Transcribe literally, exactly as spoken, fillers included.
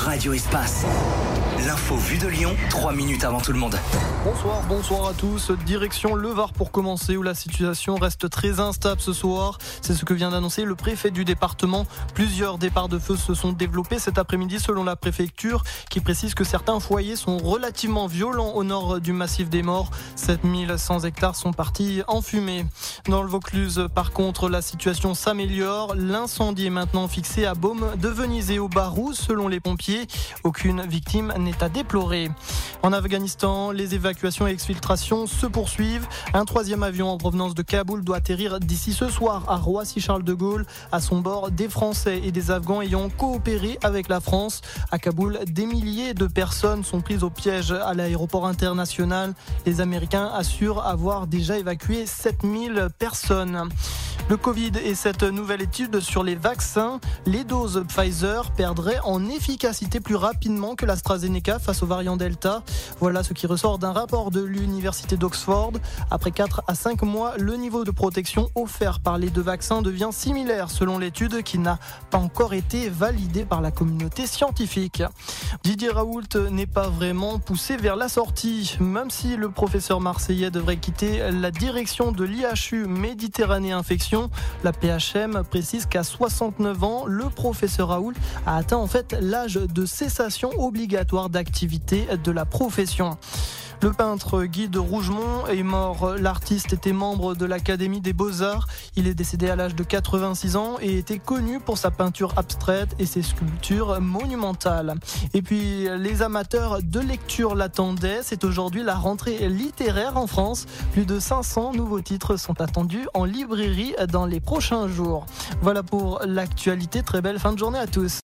Radio Espace. L'info vue de Lyon, trois minutes avant tout le monde. Bonsoir, bonsoir à tous. Direction le Var pour commencer, où la situation reste très instable ce soir. C'est ce que vient d'annoncer le préfet du département. Plusieurs départs de feu se sont développés cet après-midi selon la préfecture, qui précise que certains foyers sont relativement violents au nord du massif des Morts. sept mille cent hectares sont partis en fumée. Dans le Vaucluse, par contre, la situation s'améliore. L'incendie est maintenant fixé à Baume de Venise et au Barou, selon les pompiers. Aucune victime n'est à déplorer. En Afghanistan, les évacuations et exfiltrations se poursuivent. Un troisième avion en provenance de Kaboul doit atterrir d'ici ce soir à Roissy-Charles de Gaulle. À son bord, des Français et des Afghans ayant coopéré avec la France. À Kaboul, des milliers de personnes sont prises au piège à l'aéroport international. Les Américains assurent avoir déjà évacué sept mille personnes. Le Covid et cette nouvelle étude sur les vaccins, les doses Pfizer perdraient en efficacité plus rapidement que l'AstraZeneca face au variant Delta. Voilà ce qui ressort d'un rapport de l'université d'Oxford. Après quatre à cinq mois, le niveau de protection offert par les deux vaccins devient similaire selon l'étude qui n'a pas encore été validée par la communauté scientifique. Didier Raoult n'est pas vraiment poussé vers la sortie, même si le professeur marseillais devrait quitter la direction de l'I H U Méditerranée Infection. La P H M précise qu'à soixante-neuf ans, le professeur Raoult a atteint en fait l'âge de cessation obligatoire d'activité de la profession. Le peintre Guy de Rougemont est mort. L'artiste était membre de l'Académie des Beaux-Arts. Il est décédé à l'âge de quatre-vingt-six ans et était connu pour sa peinture abstraite et ses sculptures monumentales. Et puis, les amateurs de lecture l'attendaient. C'est aujourd'hui la rentrée littéraire en France. Plus de cinq cents nouveaux titres sont attendus en librairie dans les prochains jours. Voilà pour l'actualité. Très belle fin de journée à tous.